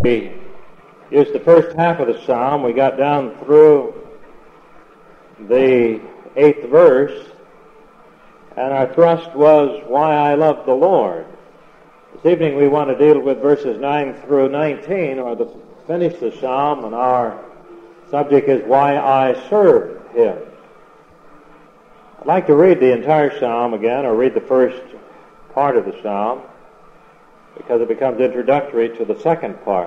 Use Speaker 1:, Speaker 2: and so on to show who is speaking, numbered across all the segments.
Speaker 1: We used the first half of the psalm. We got down through the 8th verse, and our thrust was why I love the Lord. This evening we want to deal with verses 9 through 19, or finish the psalm, and our subject is why I serve Him. I'd like to read the entire psalm again, or read the first part of the psalm, because it becomes introductory to the second part.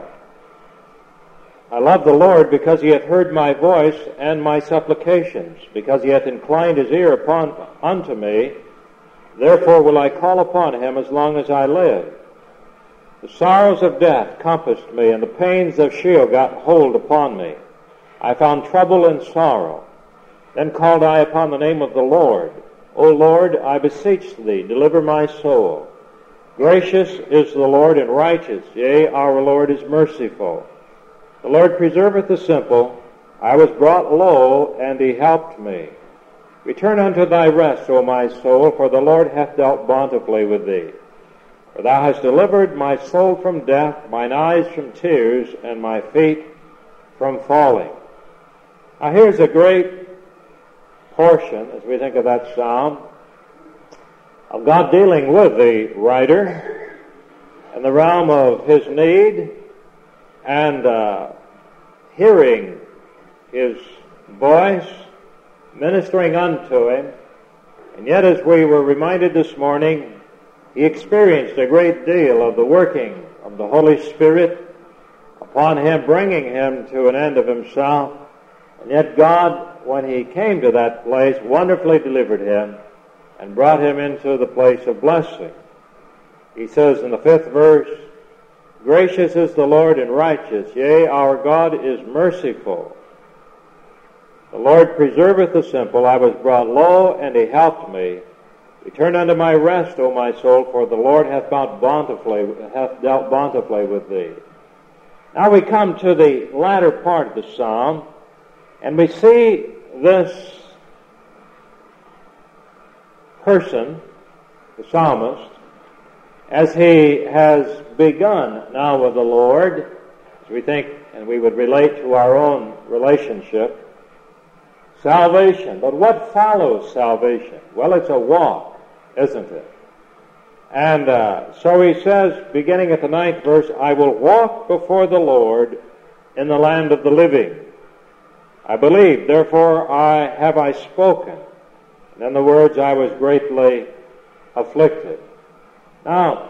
Speaker 1: I love the Lord because He hath heard my voice and my supplications, because He hath inclined His ear unto me. Therefore will I call upon Him as long as I live. The sorrows of death compassed me, and the pains of Sheol got hold upon me. I found trouble and sorrow. Then called I upon the name of the Lord. O Lord, I beseech Thee, deliver my soul. Gracious is the Lord and righteous, yea, our Lord is merciful. The Lord preserveth the simple. I was brought low, and He helped me. Return unto thy rest, O my soul, for the Lord hath dealt bountifully with thee. For thou hast delivered my soul from death, mine eyes from tears, and my feet from falling. Now here's a great portion, as we think of that psalm, of God dealing with the writer in the realm of his need and hearing His voice, ministering unto him. And yet, as we were reminded this morning, he experienced a great deal of the working of the Holy Spirit upon him, bringing him to an end of himself. And yet God, when he came to that place, wonderfully delivered him and brought him into the place of blessing. He says in the 5th verse, Gracious is the Lord and righteous, yea, our God is merciful. The Lord preserveth the simple. I was brought low, and He helped me. Return unto my rest, O my soul, for the Lord hath dealt bountifully with thee. Now we come to the latter part of the psalm, and we see this person, the psalmist, as he has begun now with the Lord, as we think and we would relate to our own relationship, salvation. But what follows salvation? Well, it's a walk, isn't it? And so he says, beginning at the 9th verse, I will walk before the Lord in the land of the living. I believe, therefore have I spoken. And in the words, I was greatly afflicted. Now,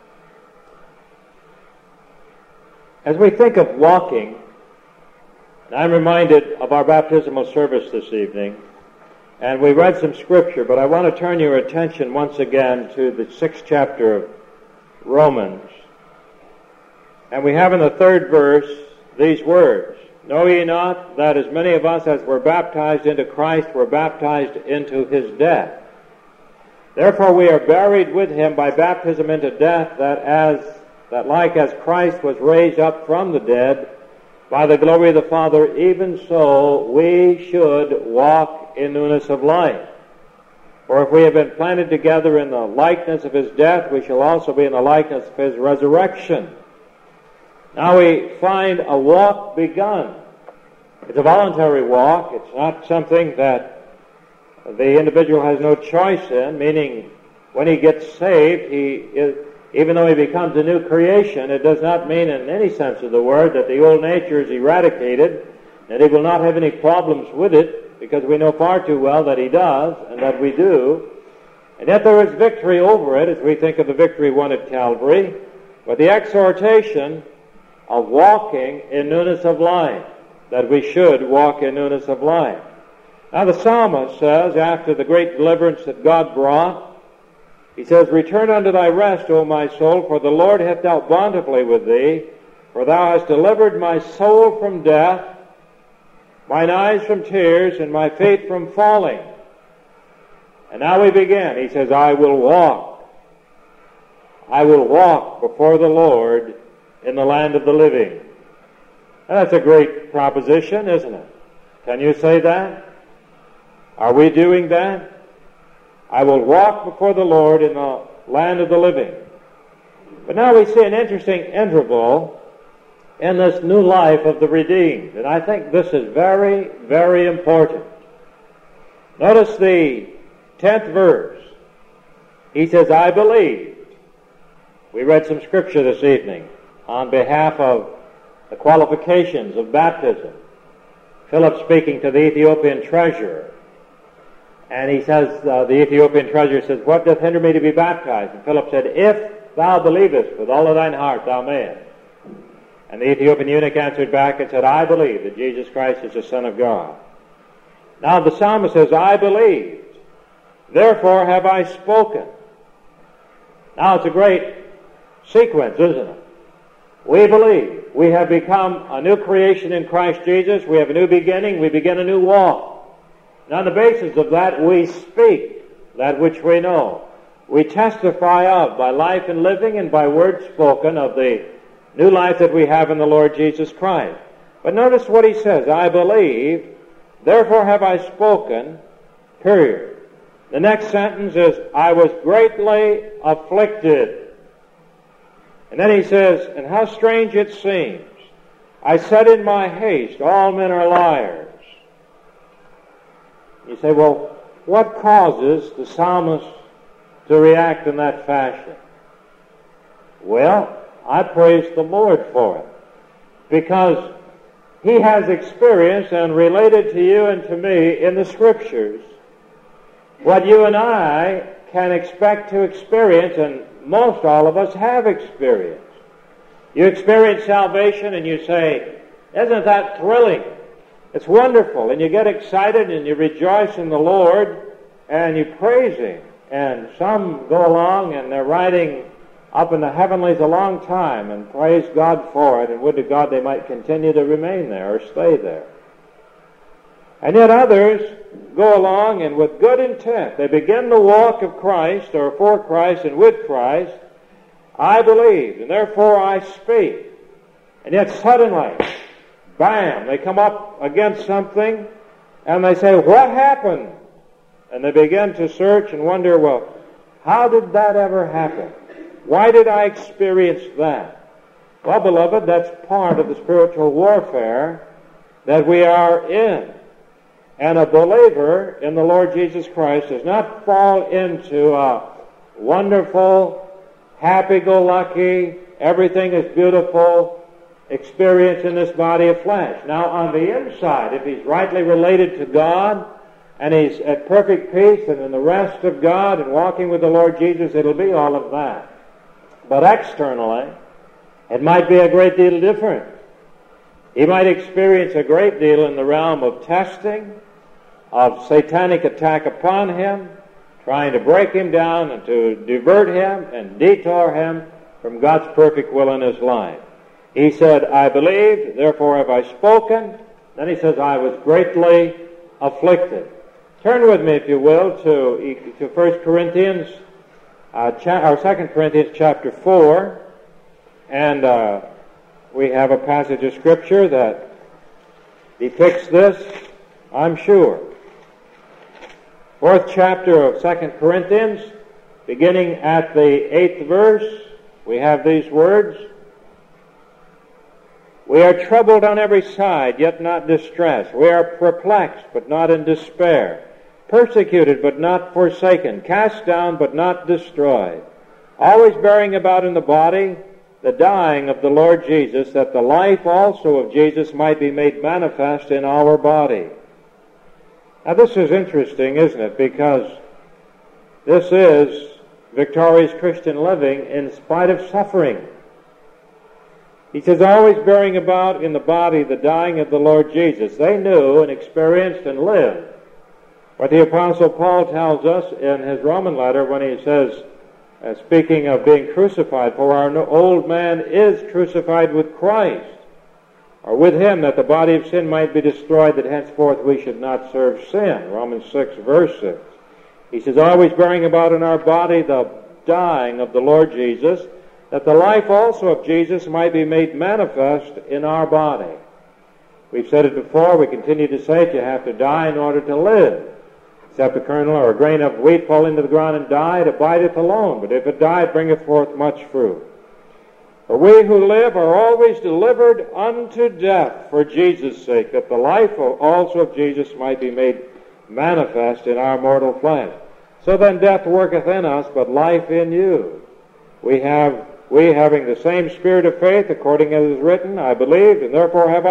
Speaker 1: as we think of walking, and I'm reminded of our baptismal service this evening, and we read some scripture, but I want to turn your attention once again to the 6th chapter of Romans. And we have in the 3rd verse these words, Know ye not that as many of us as were baptized into Christ were baptized into His death? Therefore we are buried with Him by baptism into death, that like as Christ was raised up from the dead by the glory of the Father, even so we should walk in newness of life. For if we have been planted together in the likeness of His death, we shall also be in the likeness of His resurrection. Now we find a walk begun. It's a voluntary walk. It's not something that the individual has no choice in, meaning when he gets saved, even though he becomes a new creation, it does not mean in any sense of the word that the old nature is eradicated, that he will not have any problems with it, because we know far too well that he does, and that we do. And yet there is victory over it, as we think of the victory won at Calvary, but the exhortation of walking in newness of life, that we should walk in newness of life. Now the psalmist says, after the great deliverance that God brought, he says, Return unto thy rest, O my soul, for the Lord hath dealt bountifully with thee, for thou hast delivered my soul from death, mine eyes from tears, and my feet from falling. And now we begin. He says, I will walk before the Lord in the land of the living. And that's a great proposition, isn't it? Can you say that? Are we doing that? I will walk before the Lord in the land of the living. But now we see an interesting interval in this new life of the redeemed. And I think this is very, very important. Notice the 10th verse. He says, I believed. We read some scripture this evening on behalf of the qualifications of baptism. Philip speaking to the Ethiopian treasurer. And he says, the Ethiopian treasurer says, what doth hinder me to be baptized? And Philip said, if thou believest with all of thine heart, thou mayest. And the Ethiopian eunuch answered back and said, I believe that Jesus Christ is the Son of God. Now the psalmist says, I believed, therefore have I spoken. Now it's a great sequence, isn't it? We believe. We have become a new creation in Christ Jesus. We have a new beginning. We begin a new walk. And on the basis of that, we speak that which we know. We testify of by life and living and by words spoken of the new life that we have in the Lord Jesus Christ. But notice what he says, I believe, therefore have I spoken, period. The next sentence is, I was greatly afflicted. And then he says, and how strange it seems. I said in my haste, all men are liars. You say, well, what causes the psalmist to react in that fashion? Well, I praise the Lord for it. Because he has experienced and related to you and to me in the Scriptures what you and I can expect to experience, and most all of us have experienced. You experience salvation and you say, isn't that thrilling? It's wonderful. And you get excited and you rejoice in the Lord and you praise Him. And some go along and they're riding up in the heavenlies a long time and praise God for it, and would to God they might continue to remain there or stay there. And yet others go along and with good intent, they begin the walk of Christ or for Christ and with Christ. I believe, and therefore I speak. And yet suddenly, bam, they come up against something and they say, what happened? And they begin to search and wonder, well, how did that ever happen? Why did I experience that? Well, beloved, that's part of the spiritual warfare that we are in. And a believer in the Lord Jesus Christ does not fall into a wonderful, happy-go-lucky, everything is beautiful experience in this body of flesh. Now, on the inside, if he's rightly related to God, and he's at perfect peace and in the rest of God and walking with the Lord Jesus, it'll be all of that. But externally, it might be a great deal different. He might experience a great deal in the realm of testing, of satanic attack upon him, trying to break him down and to divert him and detour him from God's perfect will in his life. He said, I believed, therefore have I spoken. Then he says, I was greatly afflicted. Turn with me, if you will, to 1 Corinthians, or 2 Corinthians chapter 4, and we have a passage of Scripture that depicts this, I'm sure. 4th chapter of 2 Corinthians, beginning at the 8th verse, we have these words, we are troubled on every side, yet not distressed. We are perplexed, but not in despair. Persecuted, but not forsaken. Cast down, but not destroyed. Always bearing about in the body the dying of the Lord Jesus, that the life also of Jesus might be made manifest in our body. Now this is interesting, isn't it? Because this is victorious Christian living in spite of suffering. He says, always bearing about in the body the dying of the Lord Jesus. They knew and experienced and lived what the Apostle Paul tells us in his Roman letter when he says, speaking of being crucified, for our old man is crucified with Christ, or with him, that the body of sin might be destroyed, that henceforth we should not serve sin. Romans 6, verse 6. He says, always bearing about in our body the dying of the Lord Jesus, that the life also of Jesus might be made manifest in our body. We've said it before, we continue to say it, you have to die in order to live. Except a kernel or a grain of wheat fall into the ground and die, it abideth alone. But if it die, it bringeth forth much fruit. For we who live are always delivered unto death for Jesus' sake, that the life also of Jesus might be made manifest in our mortal flesh. So then death worketh in us, but life in you. We having the same spirit of faith, according as it is written, I believed, and therefore have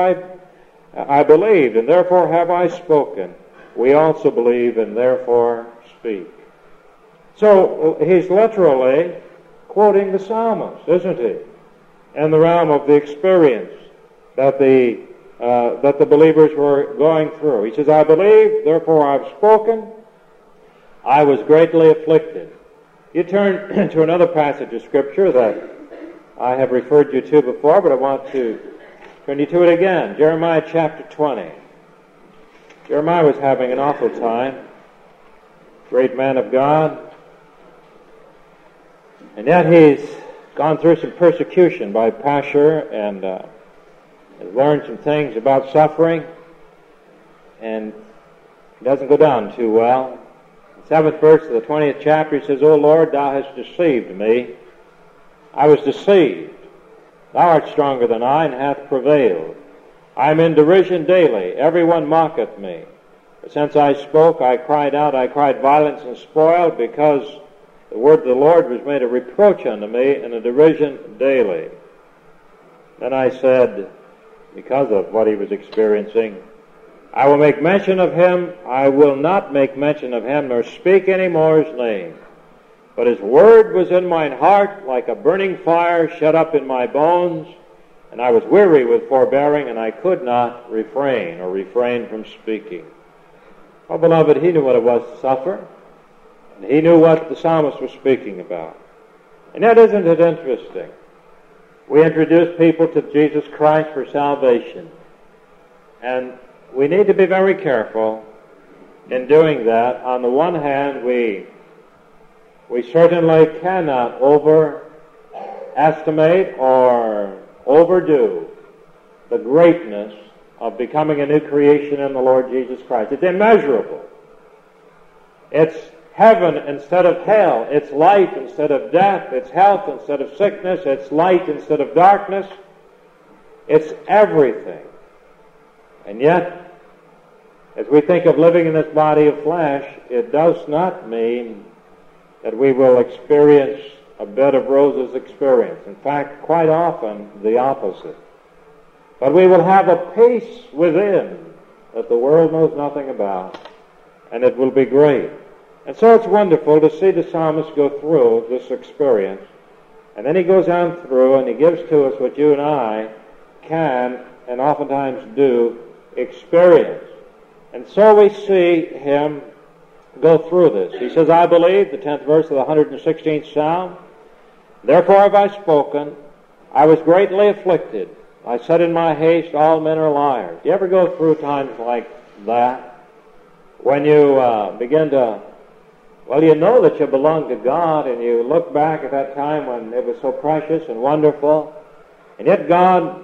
Speaker 1: I spoken. We also believe, and therefore speak. So he's literally quoting the psalmist, isn't he? In the realm of the experience that the believers were going through. He says, I believe, therefore I've spoken. I was greatly afflicted. You turn to another passage of Scripture that I have referred you to before, but I want to turn you to it again. Jeremiah chapter 20. Jeremiah was having an awful time. Great man of God. And yet he's gone through some persecution by Pashur and has learned some things about suffering, and it doesn't go down too well. The 7th verse of the 20th chapter, he says, O Lord, thou hast deceived me. I was deceived. Thou art stronger than I, and hath prevailed. I am in derision daily. Everyone mocketh me. But since I spoke, I cried out. I cried violence and spoil, because the word of the Lord was made a reproach unto me, and a derision daily. Then I said, because of what he was experiencing, I will make mention of him. I will not make mention of him, nor speak any more his name. But his word was in mine heart, like a burning fire shut up in my bones, and I was weary with forbearing, and I could not refrain from speaking. Oh, beloved, he knew what it was to suffer. And he knew what the psalmist was speaking about. And yet, isn't it interesting? We introduce people to Jesus Christ for salvation. And we need to be very careful in doing that. On the one hand, we certainly cannot overestimate or overdo the greatness of becoming a new creation in the Lord Jesus Christ. It's immeasurable. It's heaven instead of hell. It's life instead of death. It's health instead of sickness. It's light instead of darkness. It's everything. And yet, as we think of living in this body of flesh, it does not mean that we will experience a bed of roses experience. In fact, quite often the opposite. But we will have a peace within that the world knows nothing about, and it will be great. And so it's wonderful to see the psalmist go through this experience, and then he goes on through and he gives to us what you and I can, and oftentimes do, experience. And so we see him go through this. He says, I believe, the 10th verse of the 116th Psalm, therefore have I spoken, I was greatly afflicted. I said in my haste, all men are liars. Do you ever go through times like that? When you begin to, well, you know that you belong to God, and you look back at that time when it was so precious and wonderful, and yet God,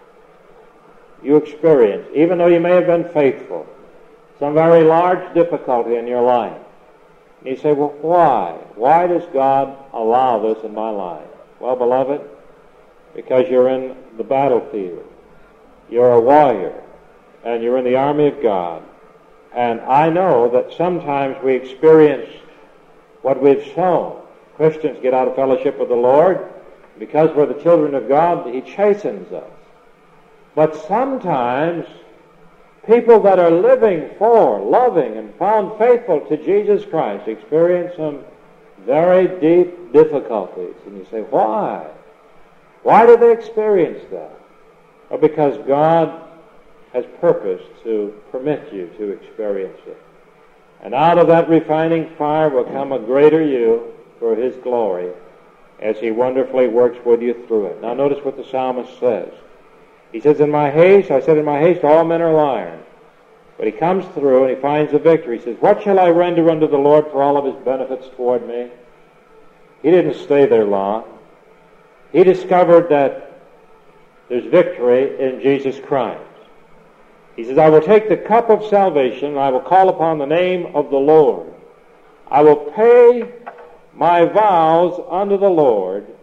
Speaker 1: you experience, even though you may have been faithful, some very large difficulty in your life. And you say, well, why? Why does God allow this in my life? Well, beloved, because you're in the battlefield. You're a warrior, and you're in the army of God. And I know that sometimes we experience what we've sown. Christians get out of fellowship with the Lord. Because we're the children of God, He chastens us. But sometimes people that are living for, loving, and found faithful to Jesus Christ experience some very deep difficulties. And you say, why? Why do they experience that? Well, because God has purposed to permit you to experience it. And out of that refining fire will come a greater you for His glory as He wonderfully works with you through it. Now notice what the psalmist says. He says, I said in my haste, all men are liars. But he comes through and he finds the victory. He says, what shall I render unto the Lord for all of His benefits toward me? He didn't stay there long. He discovered that there's victory in Jesus Christ. He says, I will take the cup of salvation, and I will call upon the name of the Lord. I will pay my vows unto the Lord,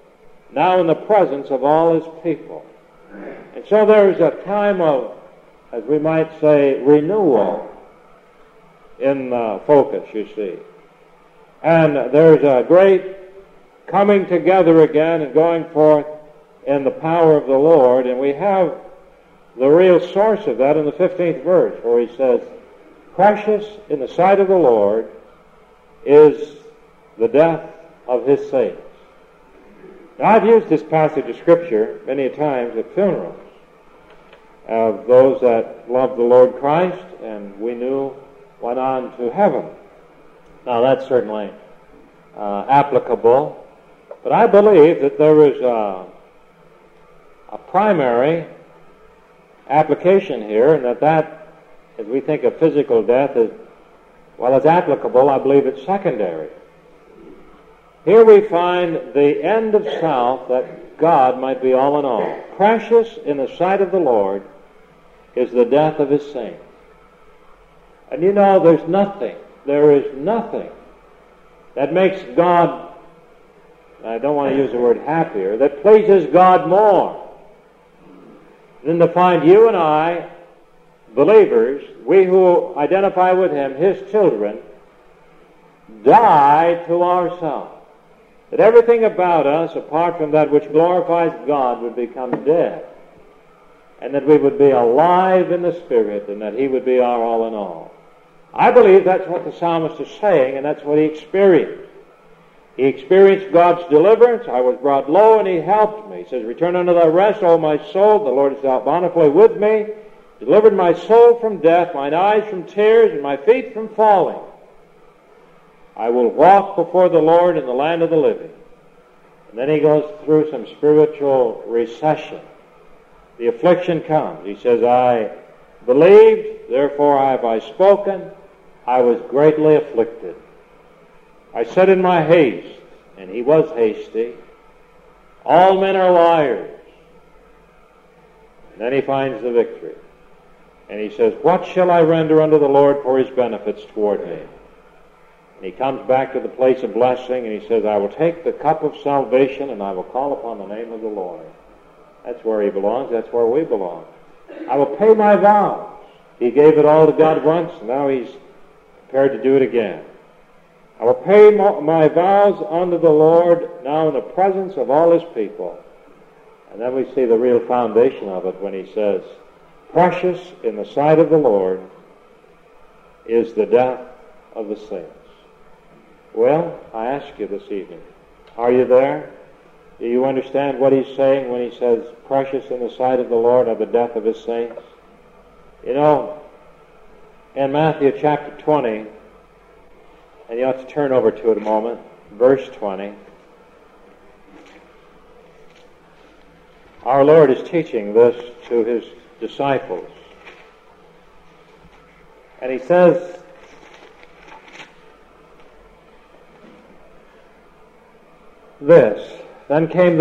Speaker 1: now in the presence of all his people. And so there's a time of, as we might say, renewal in focus, you see. And there's a great coming together again and going forth in the power of the Lord. And we have the real source of that in the 15th verse, where he says, precious in the sight of the Lord is the death of his saints. Now, I've used this passage of Scripture many times at funerals of those that loved the Lord Christ and we knew went on to heaven. Now, that's certainly applicable, but I believe that there is a primary application here, and that, as we think of physical death, is, while it's applicable, I believe it's secondary. Here we find the end of self, that God might be all in all. Precious in the sight of the Lord is the death of his saints. And you know, there is nothing that makes God, I don't want to use the word happier, that pleases God more than to find you and I, believers, we who identify with him, his children, die to ourselves. That everything about us, apart from that which glorifies God, would become dead. And that we would be alive in the Spirit, and that he would be our all in all. I believe that's what the psalmist is saying, and that's what he experienced. He experienced God's deliverance. I was brought low, and he helped me. He says, return unto thy rest, O my soul. The Lord is dealt bountifully with me. Delivered my soul from death, mine eyes from tears, and my feet from falling. I will walk before the Lord in the land of the living. And then he goes through some spiritual recession. The affliction comes. He says, I believed, therefore have I spoken. I was greatly afflicted. I said in my haste, and he was hasty, all men are liars. And then he finds the victory. And he says, what shall I render unto the Lord for his benefits toward me? And he comes back to the place of blessing, and he says, I will take the cup of salvation, and I will call upon the name of the Lord. That's where he belongs. That's where we belong. I will pay my vows. He gave it all to God once, and now he's prepared to do it again. I will pay my vows unto the Lord now in the presence of all his people. And then we see the real foundation of it when he says, precious in the sight of the Lord is the death of the saints. Well, I ask you this evening, are you there? Do you understand what he's saying when he says, precious in the sight of the Lord are the death of his saints? You know, in Matthew chapter 20, and you ought to turn over to it a moment, verse 20, our Lord is teaching this to his disciples. And he says, this, then came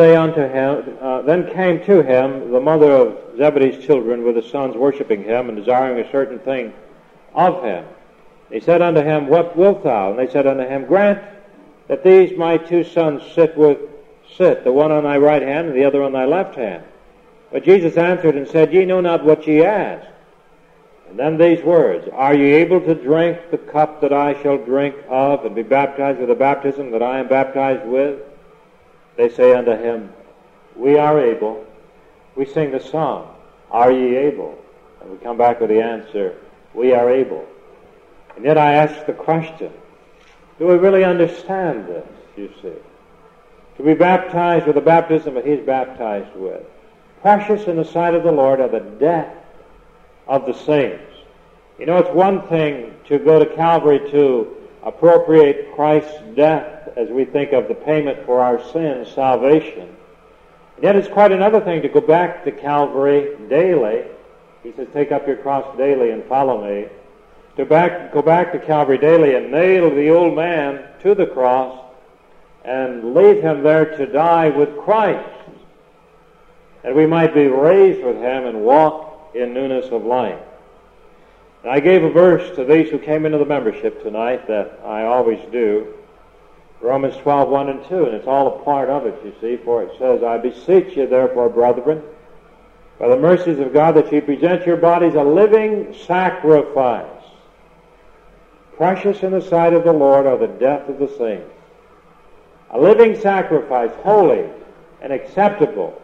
Speaker 1: to him the mother of Zebedee's children with his sons worshiping him and desiring a certain thing of him. He said unto him, what wilt thou? And they said unto him, grant that these my two sons sit, the one on thy right hand and the other on thy left hand. But Jesus answered and said, ye know not what ye ask. And then these words, are ye able to drink the cup that I shall drink of, and be baptized with the baptism that I am baptized with? They say unto him, we are able. We sing the song, are ye able? And we come back with the answer, we are able. And yet I ask the question, do we really understand this, you see? To be baptized with the baptism that he's baptized with. Precious in the sight of the Lord are the death of the saints. You know, it's one thing to go to Calvary to appropriate Christ's death as we think of the payment for our sins, salvation. And yet it's quite another thing to go back to Calvary daily. He says, take up your cross daily and follow me. To go back to Calvary daily and nail the old man to the cross and leave him there to die with Christ, that we might be raised with him and walk in newness of life. And I gave a verse to these who came into the membership tonight that I always do. Romans 12, 1 and 2, and it's all a part of it, you see, for it says, I beseech you, therefore, brethren, by the mercies of God, that ye present your bodies a living sacrifice, precious in the sight of the Lord are the death of the saints. A living sacrifice, holy and acceptable.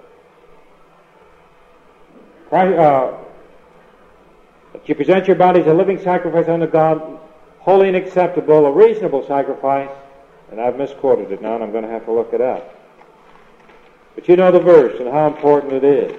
Speaker 1: That you present your bodies a living sacrifice unto God, holy and acceptable, a reasonable sacrifice. And I've misquoted it now, and I'm going to have to look it up. But you know the verse and how important it is.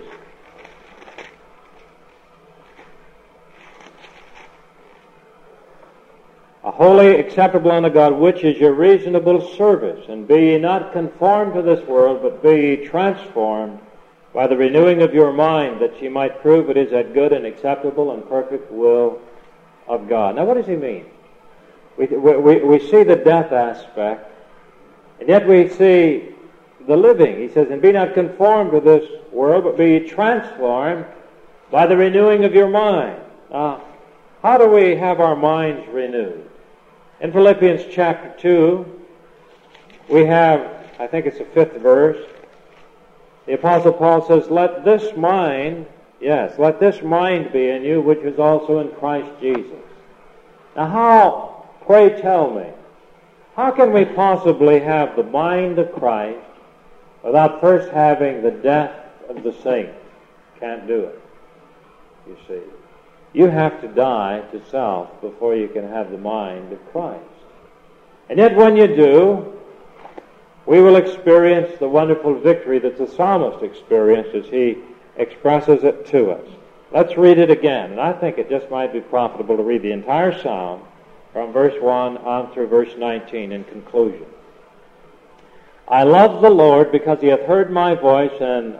Speaker 1: A holy, acceptable unto God, which is your reasonable service. And be ye not conformed to this world, but be ye transformed by the renewing of your mind, that ye might prove it is that good and acceptable and perfect will of God. Now, what does he mean? We see the death aspect, and yet we see the living. He says, and be not conformed to this world, but be transformed by the renewing of your mind. Now, how do we have our minds renewed? In Philippians chapter 2, we have, I think it's the 5th verse, the Apostle Paul says, let this mind be in you, which is also in Christ Jesus. Now how, pray tell me, how can we possibly have the mind of Christ without first having the death of the saints? Can't do it, you see. You have to die to self before you can have the mind of Christ. And yet when you do, we will experience the wonderful victory that the psalmist experienced as he expresses it to us. Let's read it again, and I think it just might be profitable to read the entire psalm from verse 1 on through verse 19 in conclusion. I love the Lord because he hath heard my voice and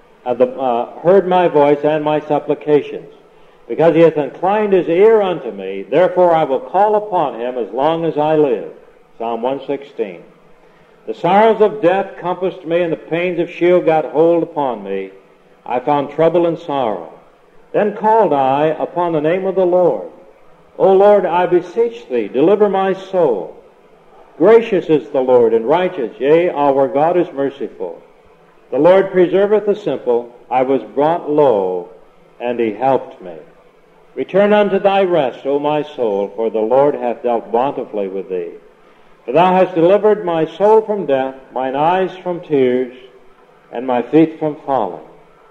Speaker 1: my supplications. Because he hath inclined his ear unto me, therefore I will call upon him as long as I live. Psalm 116. The sorrows of death compassed me, and the pains of Sheol got hold upon me. I found trouble and sorrow. Then called I upon the name of the Lord. O Lord, I beseech thee, deliver my soul. Gracious is the Lord, and righteous, yea, our God is merciful. The Lord preserveth the simple. I was brought low, and he helped me. Return unto thy rest, O my soul, for the Lord hath dealt bountifully with thee. For thou hast delivered my soul from death, mine eyes from tears, and my feet from falling.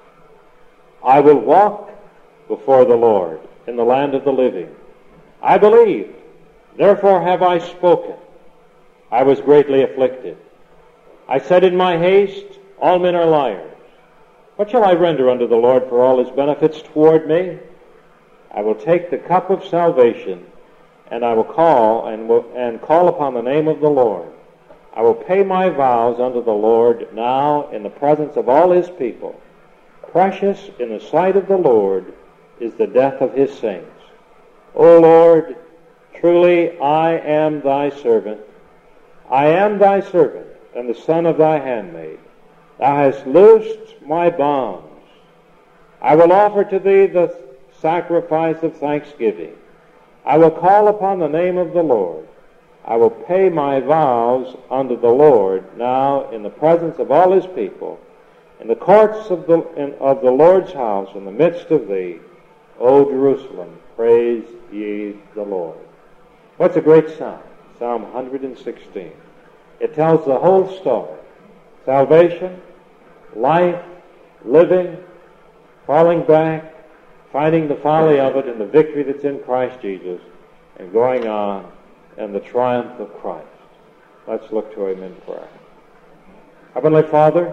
Speaker 1: I will walk before the Lord in the land of the living. I believed, therefore have I spoken. I was greatly afflicted. I said in my haste, all men are liars. What shall I render unto the Lord for all his benefits toward me? I will take the cup of salvation, and I will call upon the name of the Lord. I will pay my vows unto the Lord now in the presence of all his people. Precious in the sight of the Lord is the death of his saints. O Lord, truly I am thy servant. I am thy servant, and the son of thy handmaid. Thou hast loosed my bonds. I will offer to thee the sacrifice of thanksgiving. I will call upon the name of the Lord. I will pay my vows unto the Lord now in the presence of all his people, in the courts of the Lord's house, in the midst of thee, O Jerusalem, praise ye the Lord. What's a great psalm? Psalm 116. It tells the whole story. Salvation, life, living, falling back, finding the folly of it and the victory that's in Christ Jesus, and going on in the triumph of Christ. Let's look to him in prayer. Heavenly Father,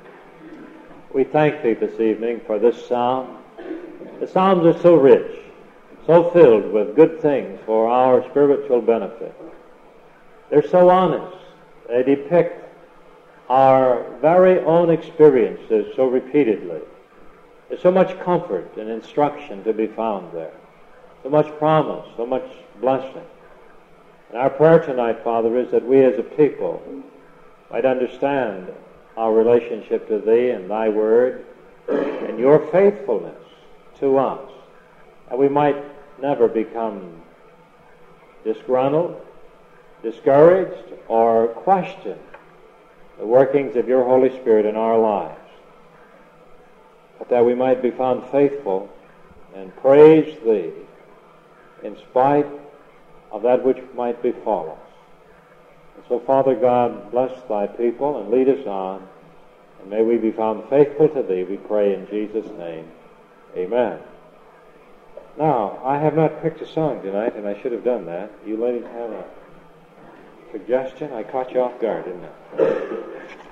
Speaker 1: we thank thee this evening for this psalm. The psalms are so rich, so filled with good things for our spiritual benefit. They're so honest. They depict our very own experiences so repeatedly. There's so much comfort and instruction to be found there. So much promise, so much blessing. And our prayer tonight, Father, is that we as a people might understand our relationship to thee and thy word and your faithfulness to us. And we might never become disgruntled discouraged, or question the workings of your Holy Spirit in our lives, but that we might be found faithful and praise Thee in spite of that which might befall us. And so, Father God, bless Thy people and lead us on, and may we be found faithful to Thee, we pray in Jesus' name. Amen. Now, I have not picked a song tonight, and I should have done that. You ladies have a suggestion? I caught you off guard, didn't I?